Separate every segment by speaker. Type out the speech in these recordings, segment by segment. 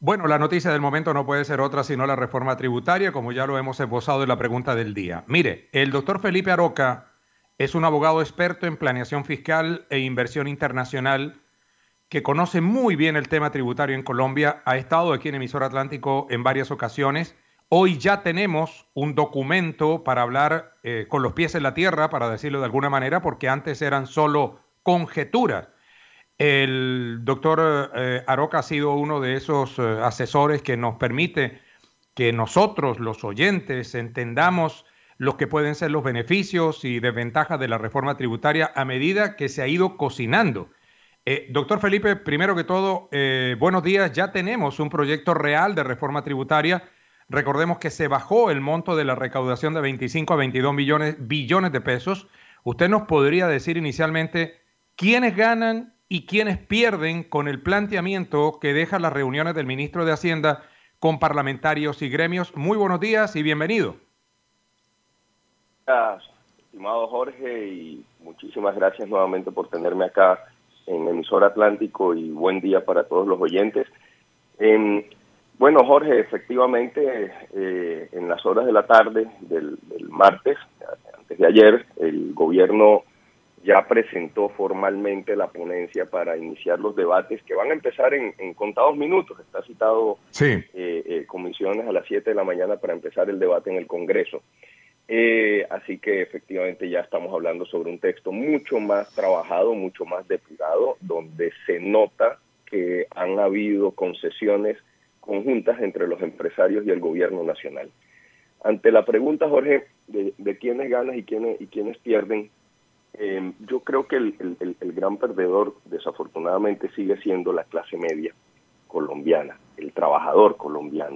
Speaker 1: Bueno, la noticia del momento no puede ser otra sino la reforma tributaria, como ya lo hemos esbozado en la pregunta del día. Mire, el doctor Felipe Aroca es un abogado experto en planeación fiscal e inversión internacional que conoce muy bien el tema tributario en Colombia, ha estado aquí en Emisor Atlántico en varias ocasiones. Hoy ya tenemos un documento para hablar con los pies en la tierra, para decirlo de alguna manera, porque antes eran solo conjeturas. El doctor Aroca ha sido uno de esos asesores que nos permite que nosotros, los oyentes, entendamos lo que pueden ser los beneficios y desventajas de la reforma tributaria a medida que se ha ido cocinando. Doctor Felipe, primero que todo, buenos días. Ya tenemos un proyecto real de reforma tributaria. Recordemos que se bajó el monto de la recaudación de 25 a 22 billones de pesos. ¿Usted nos podría decir inicialmente quiénes ganan y quiénes pierden con el planteamiento que dejan las reuniones del ministro de Hacienda con parlamentarios y gremios? Muy buenos días y bienvenido.
Speaker 2: Estimado Jorge, y muchísimas gracias nuevamente por tenerme acá en Emisor Atlántico, y buen día para todos los oyentes. Bueno, Jorge, efectivamente, en las horas de la tarde del martes, antes de ayer, el gobierno ya presentó formalmente la ponencia para iniciar los debates que van a empezar en contados minutos. Está citado
Speaker 1: Sí.
Speaker 2: comisiones a las 7 de la mañana para empezar el debate en el Congreso. Así que efectivamente ya estamos hablando sobre un texto mucho más trabajado, mucho más depurado, donde se nota que han habido concesiones conjuntas entre los empresarios y el gobierno nacional. Ante la pregunta, Jorge, de quiénes ganan y quiénes pierden, yo creo que el gran perdedor desafortunadamente sigue siendo la clase media colombiana, el trabajador colombiano.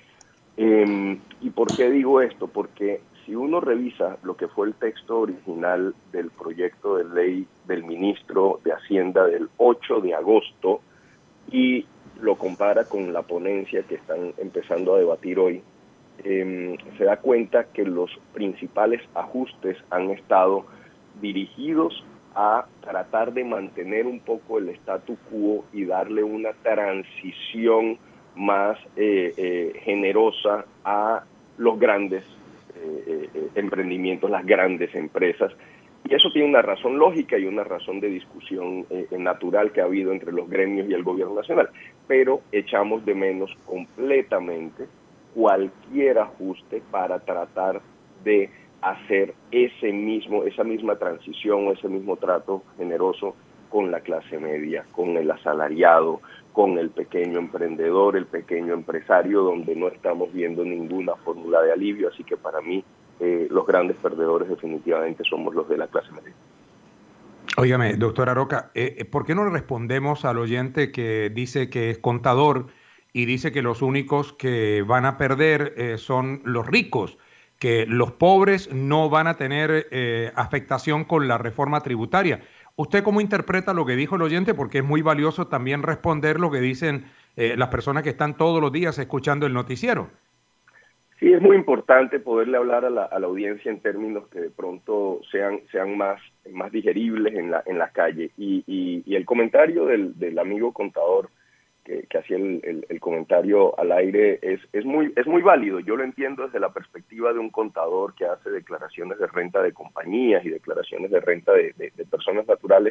Speaker 2: ¿Y por qué digo esto? Porque si uno revisa lo que fue el texto original del proyecto de ley del ministro de Hacienda del 8 de agosto y lo compara con la ponencia que están empezando a debatir hoy, se da cuenta que los principales ajustes han estado dirigidos a tratar de mantener un poco el statu quo y darle una transición más generosa a los grandes emprendimientos, las grandes empresas. Y eso tiene una razón lógica y una razón de discusión natural que ha habido entre los gremios y el gobierno nacional. Pero echamos de menos completamente cualquier ajuste para tratar de hacer esa misma transición o ese mismo trato generoso con la clase media, con el asalariado, con el pequeño emprendedor, el pequeño empresario, donde no estamos viendo ninguna fórmula de alivio. Así que para mí los grandes perdedores definitivamente somos los de la clase media.
Speaker 1: Óigame, doctor Aroca, ¿por qué no le respondemos al oyente que dice que es contador y dice que los únicos que van a perder son los ricos, que los pobres no van a tener afectación con la reforma tributaria? ¿Usted cómo interpreta lo que dijo el oyente? Porque es muy valioso también responder lo que dicen las personas que están todos los días escuchando el noticiero.
Speaker 2: Sí, es muy importante poderle hablar a la audiencia en términos que de pronto sean más digeribles en la calle. Y el comentario del amigo contador que hacía el comentario al aire es muy válido. Yo lo entiendo desde la perspectiva de un contador que hace declaraciones de renta de compañías y declaraciones de renta de personas naturales.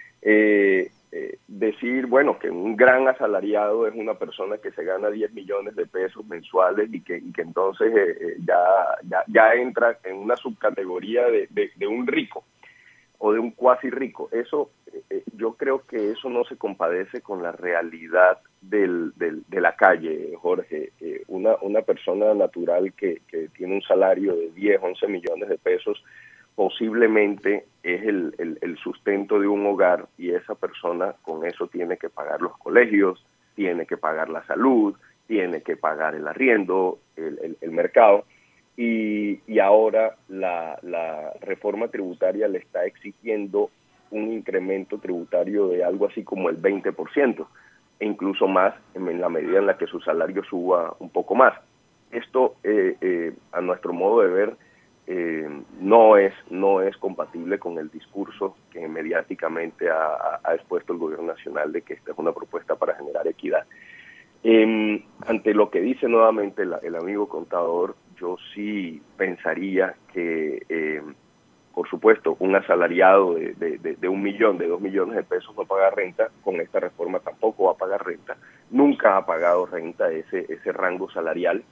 Speaker 2: Decir, bueno, que un gran asalariado es una persona que se gana 10 millones de pesos mensuales y que entonces ya entra en una subcategoría de un rico o de un cuasi rico. Eso, yo creo que eso no se compadece con la realidad de la calle, Jorge. Una persona natural que tiene un salario de 10, 11 millones de pesos posiblemente es el sustento de un hogar, y esa persona con eso tiene que pagar los colegios, tiene que pagar la salud, tiene que pagar el arriendo, el mercado, y ahora la reforma tributaria le está exigiendo un incremento tributario de algo así como el 20%, e incluso más en la medida en la que su salario suba un poco más. Esto, a nuestro modo de ver, no es compatible con el discurso que mediáticamente ha expuesto el gobierno nacional de que esta es una propuesta para generar equidad. Ante lo que dice nuevamente el amigo contador, yo sí pensaría que, por supuesto, un asalariado de 1 millón, de 2 millones de pesos no paga renta, con esta reforma tampoco va a pagar renta, nunca ha pagado renta ese rango salarial.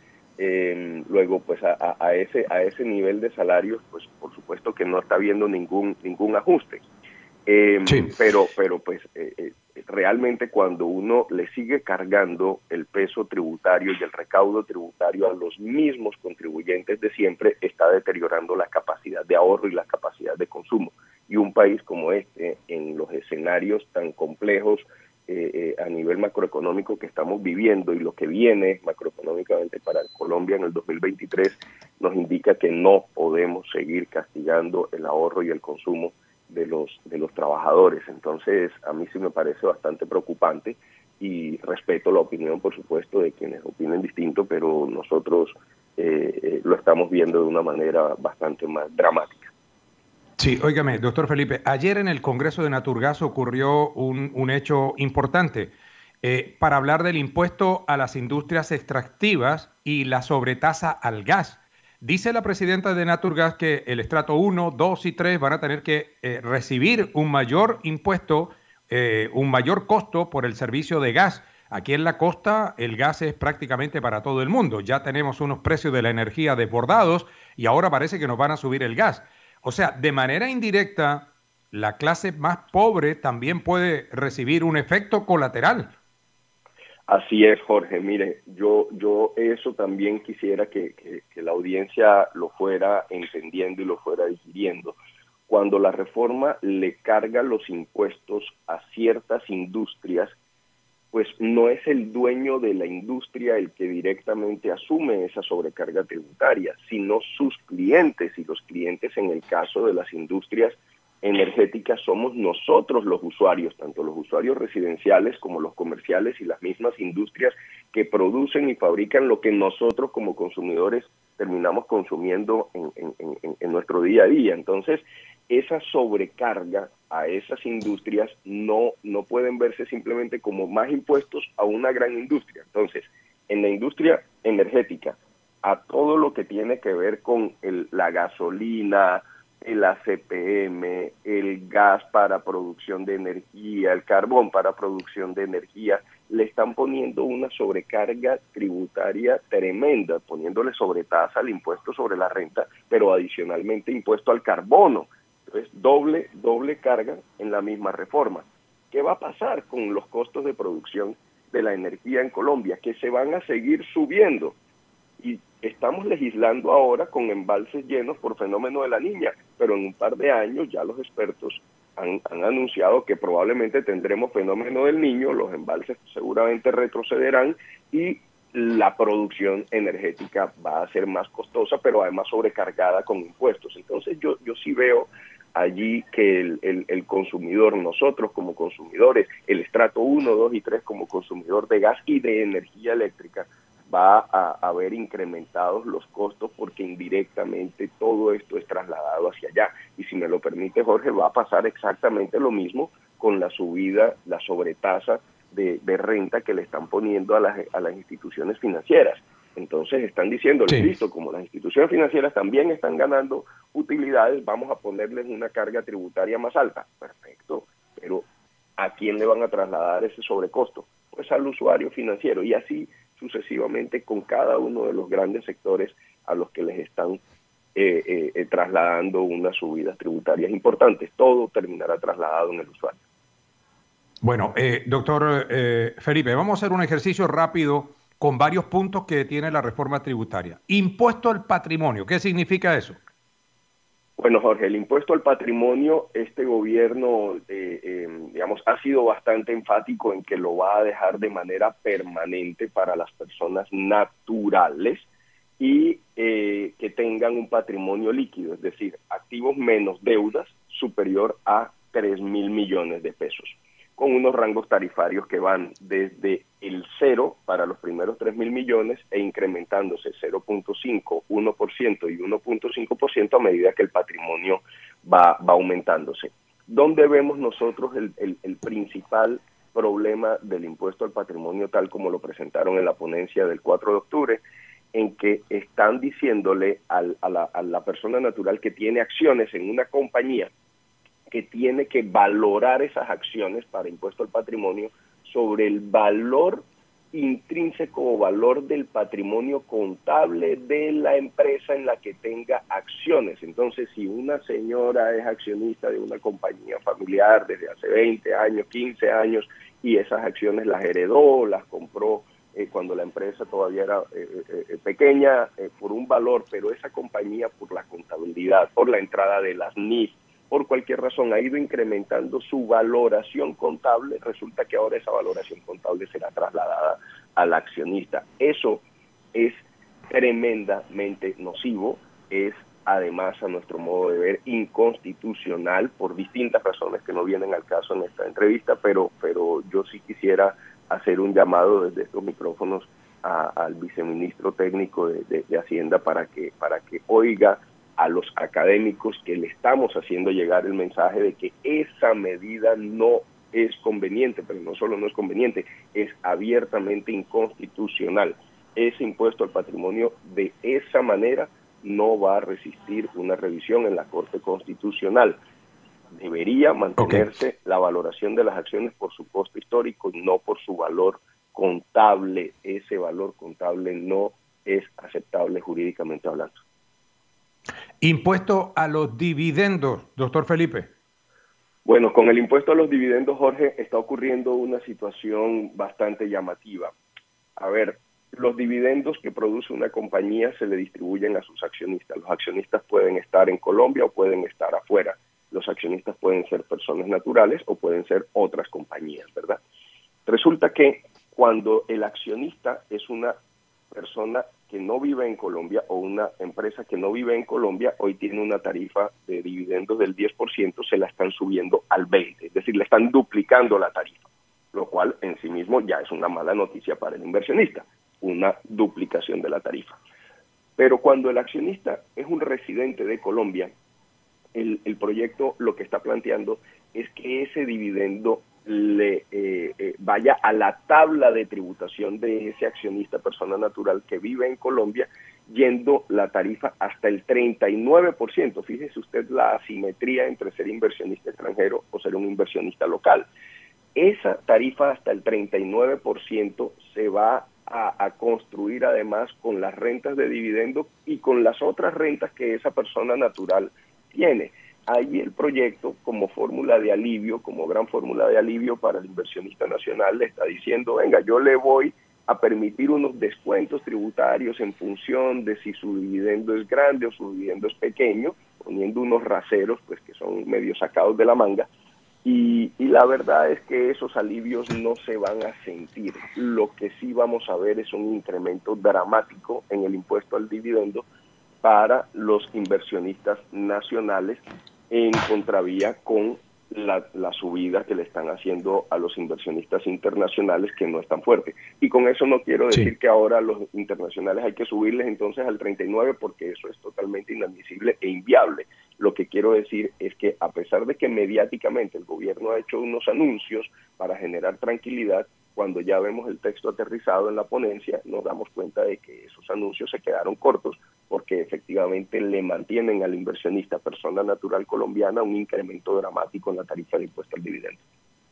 Speaker 2: Luego, pues a ese nivel de salarios, pues por supuesto que no está habiendo ningún ajuste.
Speaker 1: Sí.
Speaker 2: Pero pues realmente cuando uno le sigue cargando el peso tributario y el recaudo tributario a los mismos contribuyentes de siempre, está deteriorando la capacidad de ahorro y la capacidad de consumo. Y un país como este, en los escenarios tan complejos a nivel macroeconómico que estamos viviendo y lo que viene macroeconómicamente para Colombia en el 2023, nos indica que no podemos seguir castigando el ahorro y el consumo de los trabajadores. Entonces, a mí sí me parece bastante preocupante y respeto la opinión, por supuesto, de quienes opinen distinto, pero nosotros lo estamos viendo de una manera bastante más dramática.
Speaker 1: Sí, óigame, doctor Felipe, ayer en el Congreso de Naturgas ocurrió un hecho importante para hablar del impuesto a las industrias extractivas y la sobretasa al gas. Dice la presidenta de Naturgas que el estrato 1, 2 y 3 van a tener que recibir un mayor impuesto, un mayor costo por el servicio de gas. Aquí en la costa el gas es prácticamente para todo el mundo. Ya tenemos unos precios de la energía desbordados y ahora parece que nos van a subir el gas. O sea, de manera indirecta, la clase más pobre también puede recibir un efecto colateral.
Speaker 2: Así es, Jorge. Mire, yo eso también quisiera que la audiencia lo fuera entendiendo y lo fuera digiriendo. Cuando la reforma le carga los impuestos a ciertas industrias, pues no es el dueño de la industria el que directamente asume esa sobrecarga tributaria, sino sus clientes, y los clientes en el caso de las industrias energéticas somos nosotros los usuarios, tanto los usuarios residenciales como los comerciales y las mismas industrias que producen y fabrican lo que nosotros como consumidores terminamos consumiendo en nuestro día a día. Entonces, esa sobrecarga a esas industrias no pueden verse simplemente como más impuestos a una gran industria. Entonces, en la industria energética, a todo lo que tiene que ver con la gasolina, el ACPM, el gas para producción de energía, el carbón para producción de energía, le están poniendo una sobrecarga tributaria tremenda, poniéndole sobretasa al impuesto sobre la renta, pero adicionalmente impuesto al carbono. Entonces, doble carga en la misma reforma. ¿Qué va a pasar con los costos de producción de la energía en Colombia? Que se van a seguir subiendo. Y estamos legislando ahora con embalses llenos por fenómeno de la Niña, pero en un par de años ya los expertos han anunciado que probablemente tendremos fenómeno del Niño, los embalses seguramente retrocederán y la producción energética va a ser más costosa, pero además sobrecargada con impuestos. Entonces yo sí veo allí que el consumidor, nosotros como consumidores, el estrato 1, 2 y 3 como consumidor de gas y de energía eléctrica, va a ver incrementados los costos porque indirectamente todo esto es trasladado hacia allá. Y si me lo permite, Jorge, va a pasar exactamente lo mismo con la subida, la sobretasa de renta que le están poniendo a las instituciones financieras. Entonces están diciéndoles,
Speaker 1: Sí.
Speaker 2: listo, como las instituciones financieras también están ganando utilidades, vamos a ponerles una carga tributaria más alta. Perfecto, pero ¿a quién le van a trasladar ese sobrecosto? Pues al usuario financiero, y así sucesivamente con cada uno de los grandes sectores a los que les están trasladando unas subidas tributarias importantes. Todo terminará trasladado en el usuario.
Speaker 1: Bueno, doctor Felipe, vamos a hacer un ejercicio rápido con varios puntos que tiene la reforma tributaria. Impuesto al patrimonio, ¿qué significa eso?
Speaker 2: Bueno, Jorge, el impuesto al patrimonio, este gobierno, digamos, ha sido bastante enfático en que lo va a dejar de manera permanente para las personas naturales y que tengan un patrimonio líquido, es decir, activos menos deudas superior a 3.000 millones de pesos, con unos rangos tarifarios que van desde el 0 para los primeros 3.000 millones e incrementándose 0.5, 1% y 1.5% a medida que el patrimonio va aumentándose. ¿Dónde vemos nosotros el principal problema del impuesto al patrimonio tal como lo presentaron en la ponencia del 4 de octubre, en que están diciéndole a la persona natural que tiene acciones en una compañía que tiene que valorar esas acciones para impuesto al patrimonio sobre el valor intrínseco o valor del patrimonio contable de la empresa en la que tenga acciones. Entonces, si una señora es accionista de una compañía familiar desde hace 20 años, 15 años, y esas acciones las heredó, las compró cuando la empresa todavía era pequeña, por un valor, pero esa compañía por la contabilidad, por la entrada de las NIF, por cualquier razón ha ido incrementando su valoración contable, resulta que ahora esa valoración contable será trasladada al accionista. Eso es tremendamente nocivo, es además a nuestro modo de ver inconstitucional por distintas razones que no vienen al caso en esta entrevista, pero yo sí quisiera hacer un llamado desde estos micrófonos al viceministro técnico de Hacienda para que oiga a los académicos que le estamos haciendo llegar el mensaje de que esa medida no es conveniente, pero no solo no es conveniente, es abiertamente inconstitucional. Ese impuesto al patrimonio de esa manera no va a resistir una revisión en la Corte Constitucional. Debería mantenerse la valoración de las acciones por su costo histórico y no por su valor contable. Ese valor contable no es aceptable jurídicamente hablando.
Speaker 1: Impuesto a los dividendos, doctor Felipe.
Speaker 2: Bueno, con el impuesto a los dividendos, Jorge, está ocurriendo una situación bastante llamativa. A ver, los dividendos que produce una compañía se le distribuyen a sus accionistas. Los accionistas pueden estar en Colombia o pueden estar afuera. Los accionistas pueden ser personas naturales o pueden ser otras compañías, ¿verdad? Resulta que cuando el accionista es una persona que no vive en Colombia o una empresa que no vive en Colombia, hoy tiene una tarifa de dividendos del 10%, se la están subiendo al 20%, es decir, le están duplicando la tarifa, lo cual en sí mismo ya es una mala noticia para el inversionista, una duplicación de la tarifa. Pero cuando el accionista es un residente de Colombia, el proyecto lo que está planteando es que ese dividendo le vaya a la tabla de tributación de ese accionista persona natural que vive en Colombia, yendo la tarifa hasta el 39%. Fíjese usted la asimetría entre ser inversionista extranjero o ser un inversionista local. Esa tarifa hasta el 39% se va a construir además con las rentas de dividendo y con las otras rentas que esa persona natural tiene. Ahí el proyecto, como fórmula de alivio, como gran fórmula de alivio para el inversionista nacional, le está diciendo, venga, yo le voy a permitir unos descuentos tributarios en función de si su dividendo es grande o su dividendo es pequeño, poniendo unos raseros pues que son medio sacados de la manga, y la verdad es que esos alivios no se van a sentir. Lo que sí vamos a ver es un incremento dramático en el impuesto al dividendo para los inversionistas nacionales en contravía con la subida que le están haciendo a los inversionistas internacionales, que no es tan fuerte. Y con eso no quiero decir que ahora a los internacionales hay que subirles entonces al 39%, porque eso es totalmente inadmisible e inviable. Lo que quiero decir es que a pesar de que mediáticamente el gobierno ha hecho unos anuncios para generar tranquilidad, cuando ya vemos el texto aterrizado en la ponencia, nos damos cuenta de que esos anuncios se quedaron cortos, porque efectivamente le mantienen al inversionista persona natural colombiana un incremento dramático en la tarifa de impuesto al dividendo.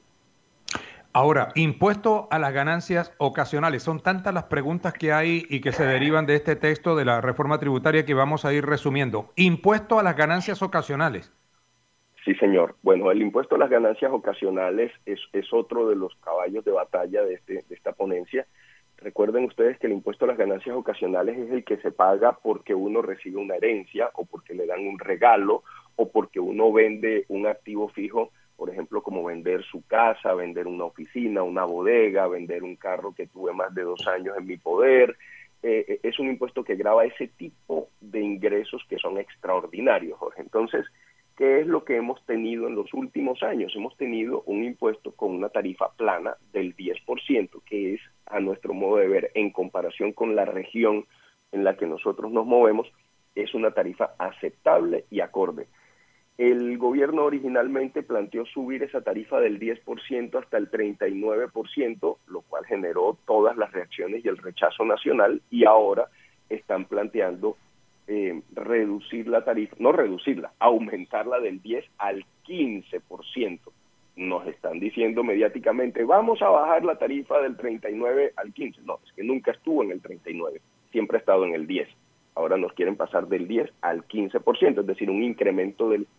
Speaker 1: Ahora, impuesto a las ganancias ocasionales. Son tantas las preguntas que hay y que se derivan de este texto de la reforma tributaria que vamos a ir resumiendo. Impuesto a las ganancias ocasionales.
Speaker 2: Sí, señor. Bueno, el impuesto a las ganancias ocasionales es otro de los caballos de batalla de esta ponencia. Recuerden ustedes que el impuesto a las ganancias ocasionales es el que se paga porque uno recibe una herencia o porque le dan un regalo o porque uno vende un activo fijo, por ejemplo, como vender su casa, vender una oficina, una bodega, vender un carro que tuve más de 2 años en mi poder. Es un impuesto que grava ese tipo de ingresos que son extraordinarios, Jorge. Entonces, ¿qué es lo que hemos tenido en los últimos años? Hemos tenido un impuesto con una tarifa plana del 10%, que es, a nuestro modo de ver, en comparación con la región en la que nosotros nos movemos, es una tarifa aceptable y acorde. El gobierno originalmente planteó subir esa tarifa del 10% hasta el 39%, lo cual generó todas las reacciones y el rechazo nacional, y ahora están planteando reducir la tarifa, no reducirla, aumentarla del 10 al 15%. Nos están diciendo mediáticamente, vamos a bajar la tarifa del 39 al 15. No, es que nunca estuvo en el 39, siempre ha estado en el 10. Ahora nos quieren pasar del 10 al 15%, es decir, un incremento del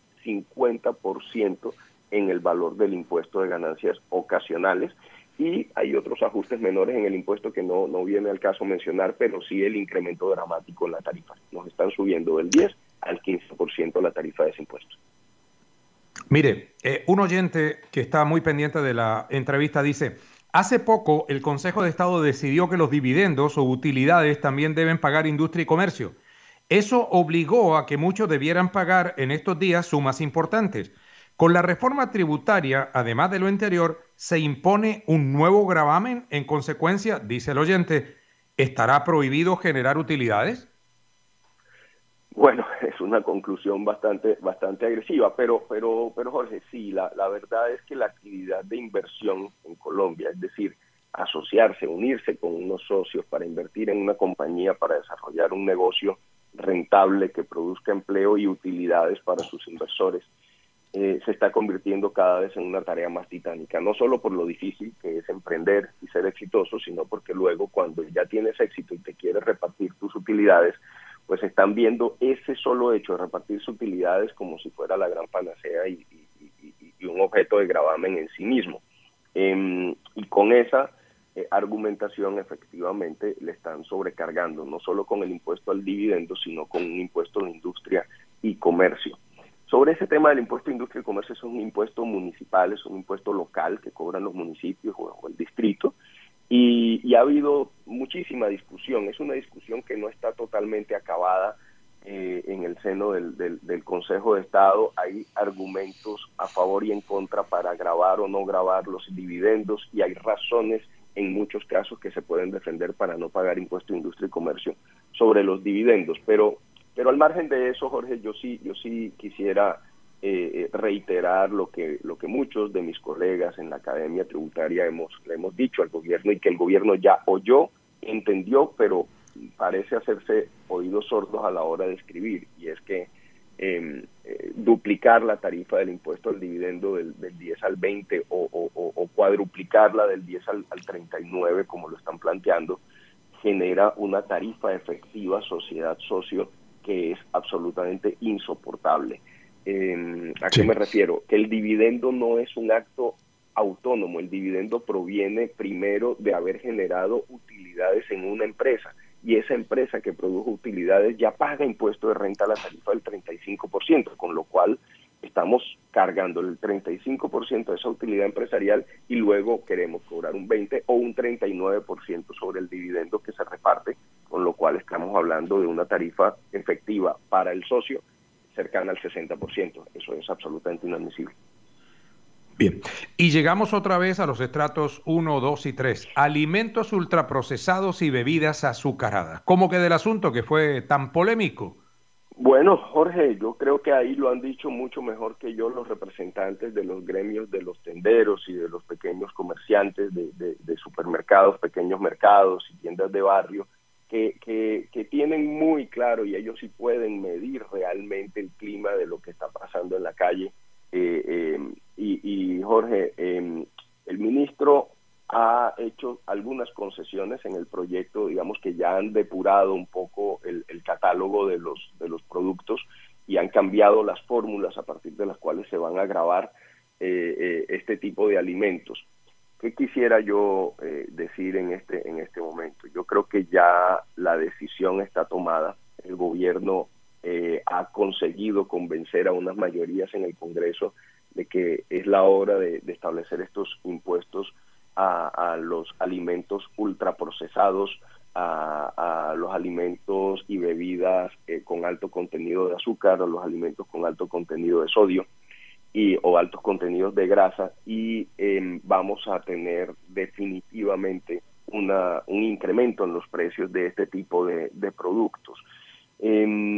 Speaker 2: 50% en el valor del impuesto de ganancias ocasionales, y hay otros ajustes menores en el impuesto que no viene al caso mencionar, pero sí el incremento dramático en la tarifa. Nos están subiendo del 10 al 15% la tarifa de ese impuesto.
Speaker 1: Mire, un oyente que está muy pendiente de la entrevista dice: hace poco el Consejo de Estado decidió que los dividendos o utilidades también deben pagar industria y comercio. Eso obligó a que muchos debieran pagar en estos días sumas importantes. Con la reforma tributaria, además de lo anterior, se impone un nuevo gravamen. En consecuencia, dice el oyente, ¿estará prohibido generar utilidades?
Speaker 2: Bueno, es una conclusión bastante agresiva, pero Jorge, sí, la verdad es que la actividad de inversión en Colombia, es decir, asociarse, unirse con unos socios para invertir en una compañía, para desarrollar un negocio rentable que produzca empleo y utilidades para sus inversores, se está convirtiendo cada vez en una tarea más titánica, no solo por lo difícil que es emprender y ser exitoso, sino porque luego cuando ya tienes éxito y te quieres repartir tus utilidades, pues están viendo ese solo hecho de repartir sus utilidades como si fuera la gran panacea y un objeto de gravamen en sí mismo. Y con esa argumentación efectivamente le están sobrecargando, no solo con el impuesto al dividendo, sino con un impuesto de industria y comercio. Sobre ese tema del impuesto de industria y comercio, es un impuesto municipal, es un impuesto local que cobran los municipios o el distrito, y ha habido muchísima discusión. Es una discusión que no está totalmente acabada en el seno del Consejo de Estado. Hay argumentos a favor y en contra para gravar o no gravar los dividendos, y hay razones en muchos casos que se pueden defender para no pagar impuesto de industria y comercio sobre los dividendos. Pero al margen de eso, Jorge, yo sí quisiera reiterar lo que muchos de mis colegas en la Academia Tributaria le hemos dicho al gobierno, y que el gobierno ya oyó, entendió, pero parece hacerse oídos sordos a la hora de escribir, y es que duplicar la tarifa del impuesto al dividendo del 10 al 20 o cuadruplicarla del 10 al 39, como lo están planteando, genera una tarifa efectiva sociedad-socio que es absolutamente insoportable. ¿A qué me refiero? Que el dividendo no es un acto autónomo, el dividendo proviene primero de haber generado utilidades en una empresa, y esa empresa que produjo utilidades ya paga impuesto de renta a la tarifa del 35%, con lo cual estamos cargando el 35% de esa utilidad empresarial, y luego queremos cobrar un 20 o un 39% sobre el dividendo que se reparte, con lo cual estamos hablando de una tarifa efectiva para el socio cercana al 60%. Eso es absolutamente inadmisible.
Speaker 1: Bien, y llegamos otra vez a los estratos 1, 2 y 3. Alimentos ultraprocesados y bebidas azucaradas. ¿Cómo queda el asunto que fue tan polémico?
Speaker 2: Bueno, Jorge, yo creo que ahí lo han dicho mucho mejor que yo los representantes de los gremios de los tenderos y de los pequeños comerciantes de supermercados, pequeños mercados y tiendas de barrio, que tienen muy claro, y ellos sí pueden medir realmente el clima de lo que está pasando en la calle. Y Jorge, el ministro ha hecho algunas concesiones en el proyecto, digamos que ya han depurado un poco el catálogo de los productos, y han cambiado las fórmulas a partir de las cuales se van a gravar este tipo de alimentos. ¿Qué quisiera yo decir en este momento? Yo creo que ya la decisión está tomada. El gobierno ha conseguido convencer a unas mayorías en el Congreso de que es la hora de establecer estos impuestos a los alimentos ultraprocesados, a los alimentos y bebidas con alto contenido de azúcar, a los alimentos con alto contenido de sodio o altos contenidos de grasa, y vamos a tener definitivamente un incremento en los precios de este tipo de productos.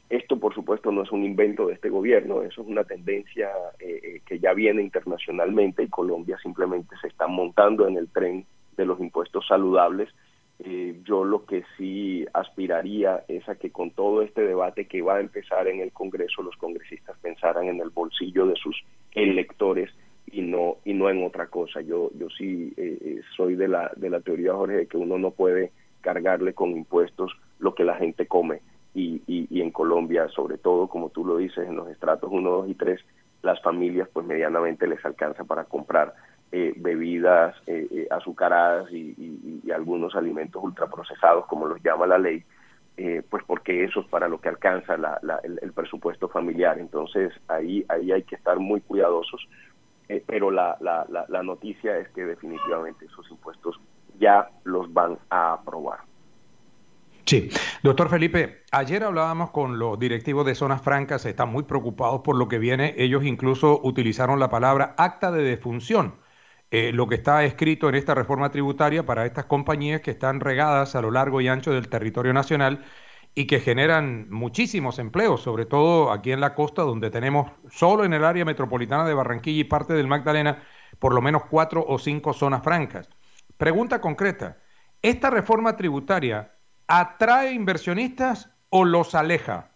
Speaker 2: Esto, por supuesto, no es un invento de este gobierno, eso es una tendencia que ya viene internacionalmente y Colombia simplemente se está montando en el tren de los impuestos saludables. Yo lo que sí aspiraría es a que con todo este debate que va a empezar en el Congreso, los congresistas pensaran en el bolsillo de sus electores y no en otra cosa. Yo sí soy de la teoría, Jorge, de que uno no puede cargarle con impuestos lo que la gente come. Y en Colombia, sobre todo, como tú lo dices, en los estratos 1, 2 y 3, las familias pues medianamente les alcanza para comprar bebidas azucaradas y algunos alimentos ultraprocesados, como los llama la ley, pues porque eso es para lo que alcanza el presupuesto familiar. Entonces ahí hay que estar muy cuidadosos, pero la noticia es que definitivamente esos impuestos ya los van a aprobar.
Speaker 1: Sí, doctor Felipe, ayer hablábamos con los directivos de zonas francas, están muy preocupados por lo que viene, ellos incluso utilizaron la palabra acta de defunción, lo que está escrito en esta reforma tributaria para estas compañías que están regadas a lo largo y ancho del territorio nacional y que generan muchísimos empleos, sobre todo aquí en la costa, donde tenemos solo en el área metropolitana de Barranquilla y parte del Magdalena, por lo menos 4 o 5 zonas francas. Pregunta concreta, ¿esta reforma tributaria atrae inversionistas o los aleja?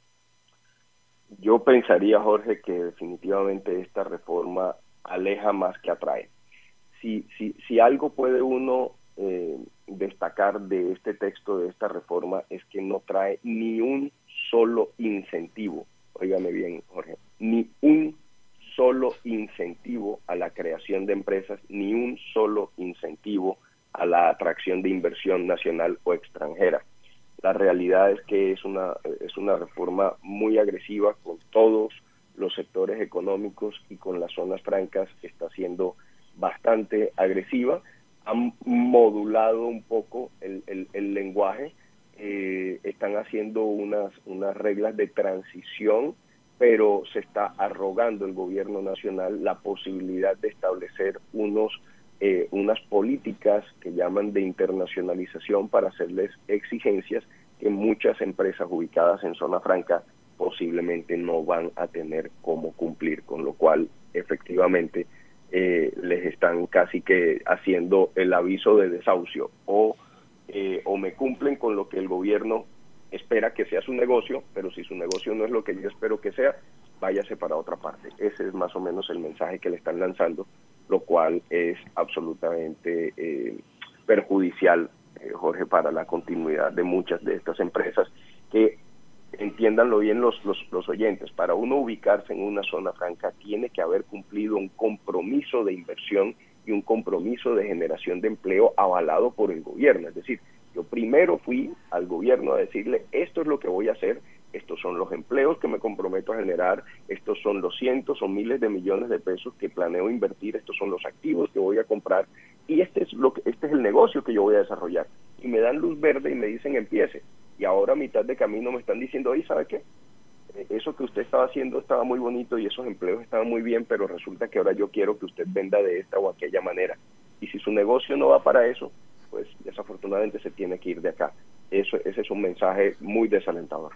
Speaker 2: Yo pensaría, Jorge, que definitivamente esta reforma aleja más que atrae. Si algo puede uno destacar de este texto, de esta reforma, es que no trae ni un solo incentivo, óigame bien, Jorge, ni un solo incentivo a la creación de empresas, ni un solo incentivo a la atracción de inversión nacional o extranjera. La realidad es que es una reforma muy agresiva con todos los sectores económicos y con las zonas francas está siendo bastante agresiva. Han modulado un poco el lenguaje, están haciendo unas reglas de transición, pero se está arrogando el gobierno nacional la posibilidad de establecer unas políticas que llaman de internacionalización para hacerles exigencias que muchas empresas ubicadas en zona franca posiblemente no van a tener cómo cumplir, con lo cual efectivamente les están casi que haciendo el aviso de desahucio, o me cumplen con lo que el gobierno espera que sea su negocio, pero si su negocio no es lo que yo espero que sea, váyase para otra parte. Ese es más o menos el mensaje que le están lanzando, lo cual es absolutamente perjudicial, Jorge, para la continuidad de muchas de estas empresas, que entiéndanlo bien los oyentes, para uno ubicarse en una zona franca tiene que haber cumplido un compromiso de inversión y un compromiso de generación de empleo avalado por el gobierno. Es decir, yo primero fui al gobierno a decirle, esto es lo que voy a hacer, estos son los empleos que me comprometo a generar, estos son los cientos o miles de millones de pesos que planeo invertir, estos son los activos que voy a comprar y este es el negocio que yo voy a desarrollar. Y me dan luz verde y me dicen empiece. Y ahora a mitad de camino me están diciendo, oye, ¿sabe qué? Eso que usted estaba haciendo estaba muy bonito y esos empleos estaban muy bien, pero resulta que ahora yo quiero que usted venda de esta o aquella manera. Y si su negocio no va para eso, pues desafortunadamente se tiene que ir de acá. Ese es un mensaje muy desalentador.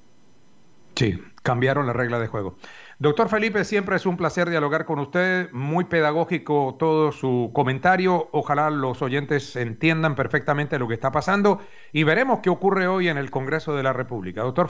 Speaker 1: Sí, cambiaron la regla de juego. Doctor Felipe, siempre es un placer dialogar con usted, muy pedagógico todo su comentario, ojalá los oyentes entiendan perfectamente lo que está pasando y veremos qué ocurre hoy en el Congreso de la República. Doctor